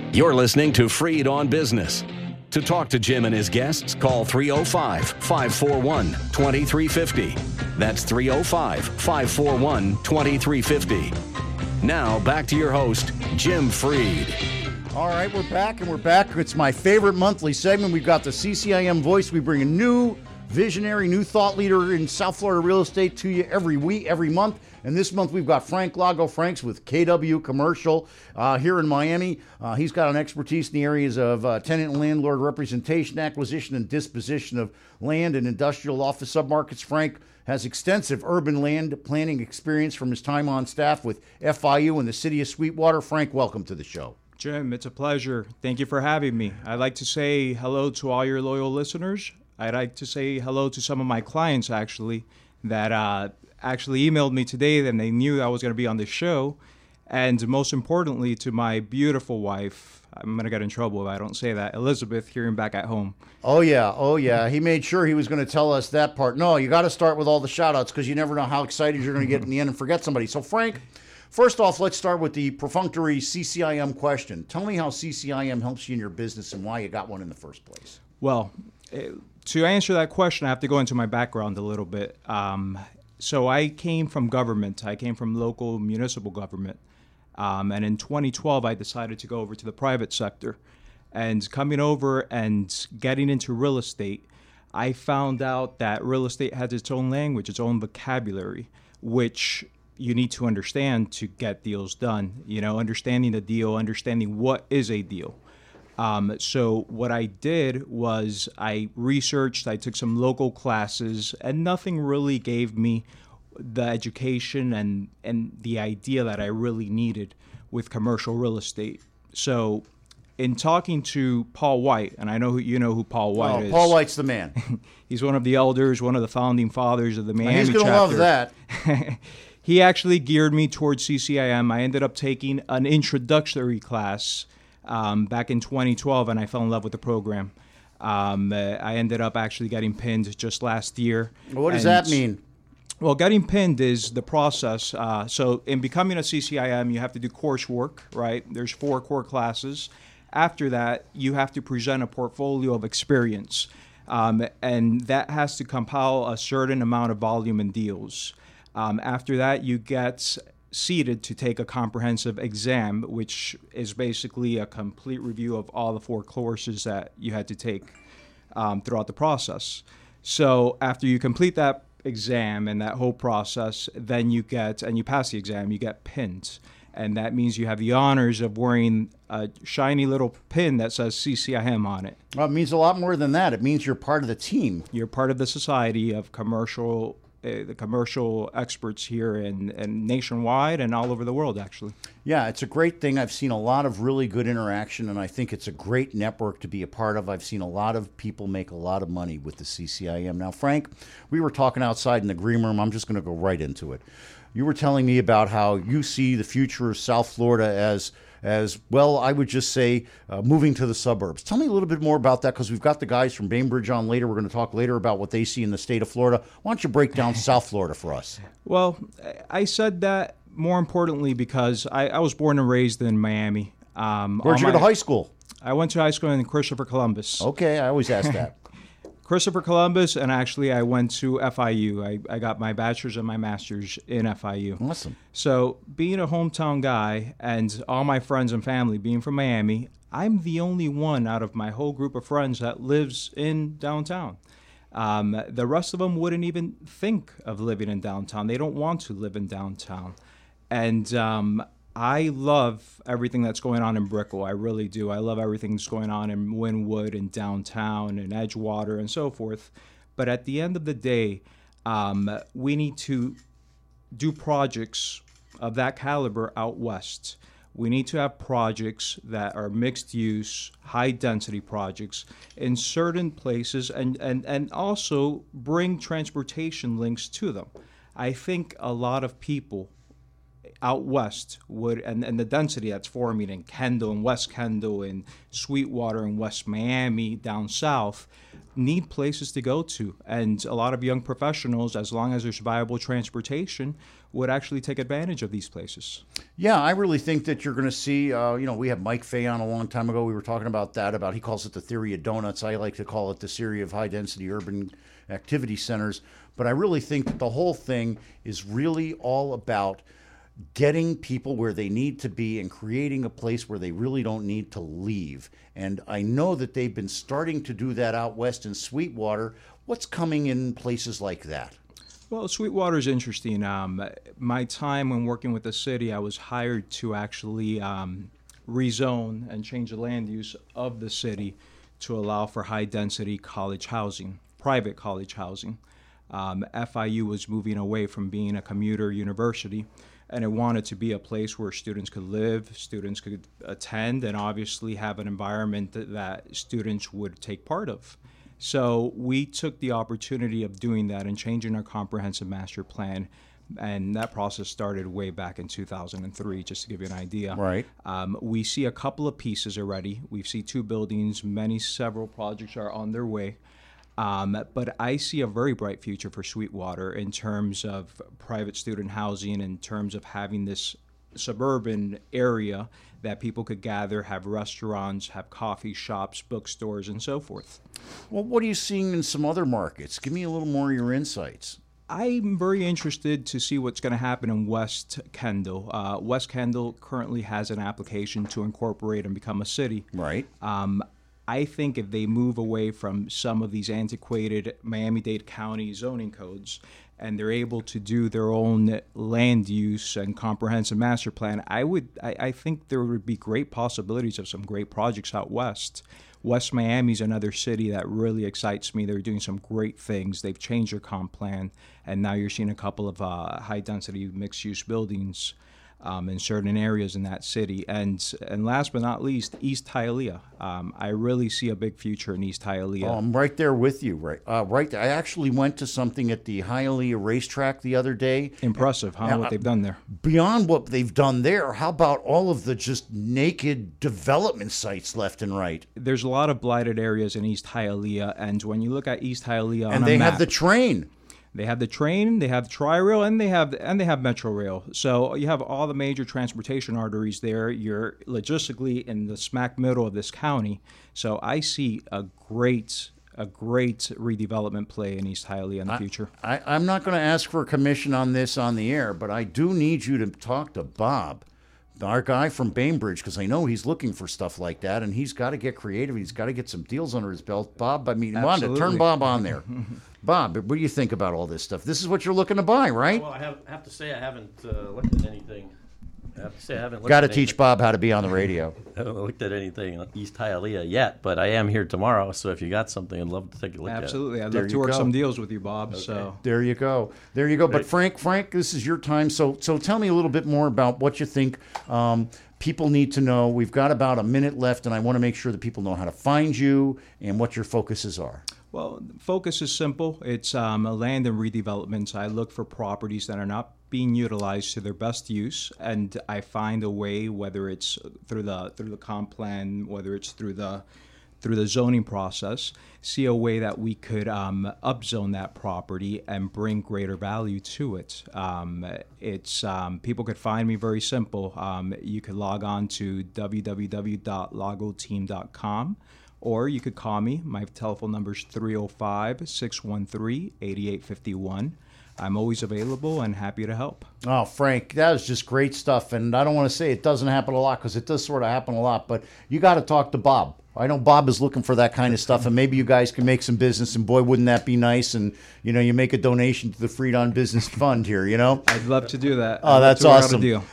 You're listening to Freed on Business. To talk to Jim and his guests, call 305-541-2350. That's 305-541-2350. Now, back to your host, Jim Freed. All right, we're back. It's my favorite monthly segment. We've got the CCIM Voice. We bring a new visionary, new thought leader in South Florida real estate to you every week, every month. And this month we've got Frank Lago. Frank's with KW Commercial here in Miami. He's got an expertise in the areas of tenant and landlord representation, acquisition and disposition of land and industrial office submarkets. Frank has extensive urban land planning experience from his time on staff with FIU and the city of Sweetwater. Frank, welcome to the show. Jim, it's a pleasure. Thank you for having me. I'd like to say hello to all your loyal listeners. I'd like to say hello to some of my clients, actually, that actually emailed me today, and they knew I was going to be on the show. And most importantly, to my beautiful wife, I'm going to get in trouble if I don't say that, Elizabeth, here and back at home. Oh, yeah. He made sure he was going to tell us that part. No, you got to start with all the shout-outs because you never know how excited you're going to get in the end and forget somebody. So, Frank, first off, let's start with the perfunctory CCIM question. Tell me how CCIM helps you in your business and why you got one in the first place. Well, to answer that question, I have to go into my background a little bit. So I came from government. I came from local municipal government. And in 2012, I decided to go over to the private sector. And coming over and getting into real estate, I found out that real estate has its own language, its own vocabulary, which you need to understand to get deals done. You know, understanding the deal, understanding what is a deal. So what I did was I researched, I took some local classes, and nothing really gave me the education and the idea that I really needed with commercial real estate. So in talking to Paul White, and I know you know who Paul White is. Paul White's the man. He's one of the elders, one of the founding fathers of the Miami chapter. He's going to love that. He actually geared me towards CCIM. I ended up taking an introductory class back in 2012, and I fell in love with the program. I ended up actually getting pinned just last year. What does that mean? Well, getting pinned is the process. So in becoming a CCIM, you have to do coursework, right? There's 4 core classes. After that, you have to present a portfolio of experience, and that has to compile a certain amount of volume in deals. After that, you get seated to take a comprehensive exam, which is basically a complete review of all the 4 courses that you had to take throughout the process. So after you complete that exam and that whole process, then you get, and you pass the exam, you get pinned. And that means you have the honors of wearing a shiny little pin that says CCIM on it. Well, it means a lot more than that. It means you're part of the team. You're part of the society of commercial the commercial experts here and nationwide and all over the world, actually. Yeah, it's a great thing. I've seen a lot of really good interaction, and I think it's a great network to be a part of. I've seen a lot of people make a lot of money with the CCIM. Now, Frank, we were talking outside in the green room. I'm just going to go right into it. You were telling me about how you see the future of South Florida as well, I would just say, moving to the suburbs. Tell me a little bit more about that, because we've got the guys from Bainbridge on later. We're going to talk later about what they see in the state of Florida. Why don't you break down South Florida for us? Well, I said that more importantly because I was born and raised in Miami. Where'd you go to high school? I went to high school in Christopher Columbus. Okay, I always ask that. Christopher Columbus, and actually I went to FIU. I got my bachelor's and my master's in FIU. Awesome. So being a hometown guy and all my friends and family being from Miami, I'm the only one out of my whole group of friends that lives in downtown. The rest of them wouldn't even think of living in downtown. They don't want to live in downtown. And I love everything that's going on in Brickell. I really do. I love everything that's going on in Wynwood and downtown and Edgewater and so forth. But at the end of the day, we need to do projects of that caliber out west. We need to have projects that are mixed use, high density projects in certain places and also bring transportation links to them. I think a lot of people out west would, and the density that's forming in Kendall and West Kendall and Sweetwater and West Miami down south, need places to go to. And a lot of young professionals, as long as there's viable transportation, would actually take advantage of these places. Yeah, I really think that you're going to see, we had Mike Fay on a long time ago. We were talking about that, he calls it the theory of donuts. I like to call it the theory of high-density urban activity centers. But I really think that the whole thing is really all about getting people where they need to be and creating a place where they really don't need to leave. And I know that they've been starting to do that out west in Sweetwater. What's coming in places like that? Well, Sweetwater is interesting. My time when working with the city, I was hired to actually rezone and change the land use of the city to allow for high-density college housing, private college housing. FIU was moving away from being a commuter university, and it wanted to be a place where students could live, students could attend, and obviously have an environment that students would take part of. So we took the opportunity of doing that and changing our comprehensive master plan, and that process started way back in 2003, just to give you an idea. Right. We see a couple of pieces already. We see 2 buildings, several projects are on their way. But I see a very bright future for Sweetwater in terms of private student housing, in terms of having this suburban area that people could gather, have restaurants, have coffee shops, bookstores, and so forth. Well, what are you seeing in some other markets? Give me a little more of your insights. I'm very interested to see what's going to happen in West Kendall. West Kendall currently has an application to incorporate and become a city. Right. I think if they move away from some of these antiquated Miami-Dade County zoning codes and they're able to do their own land use and comprehensive master plan, I think there would be great possibilities of some great projects out west. West Miami's another city that really excites me. They're doing some great things. They've changed their comp plan, and now you're seeing a couple of high-density mixed-use buildings in certain areas in that city. And last but not least, East Hialeah. I really see a big future in East Hialeah. Oh, I'm right there with you. Right. I actually went to something at the Hialeah racetrack the other day. Impressive, huh? What they've done there. Beyond what they've done there, how about all of the just naked development sites left and right? There's a lot of blighted areas in East Hialeah, and when you look at East Hialeah on and a they map, have the train. They have the train, they have the Tri-Rail, and they have Metro Rail. So you have all the major transportation arteries there. You're logistically in the smack middle of this county. So I see a great redevelopment play in East Hialeah in the future. I'm not going to ask for a commission on this on the air, but I do need you to talk to Bob, our guy from Bainbridge, because I know he's looking for stuff like that, and he's got to get creative. He's got to get some deals under his belt. Bob, Wanda, turn Bob on there. Bob, what do you think about all this stuff? This is what you're looking to buy, right? Well, I have to say I haven't looked at anything. Got to teach Bob how to be on the radio. I haven't looked at anything in East Hialeah yet, but I am here tomorrow, so if you got something, I'd love to take a look at it. Absolutely. I'd love to work some deals with you, Bob. Okay. So there you go. But Frank, this is your time. So tell me a little bit more about what you think people need to know. We've got about a minute left, and I want to make sure that people know how to find you and what your focuses are. Well, focus is simple. It's land and redevelopment. I look for properties that are not being utilized to their best use, and I find a way, whether it's through the comp plan, whether it's through the zoning process, see a way that we could upzone that property and bring greater value to it. People could find me very simple. You could log on to www.lagoteam.com. Or you could call me. My telephone number is 305-613-8851. I'm always available and happy to help. Oh, Frank, that was just great stuff. And I don't want to say it doesn't happen a lot, because it does sort of happen a lot. But you got to talk to Bob. I know Bob is looking for that kind of stuff, and maybe you guys can make some business, and boy, wouldn't that be nice. And, you make a donation to the Freedom Business Fund here, I'd love to do that. Oh, that's awesome.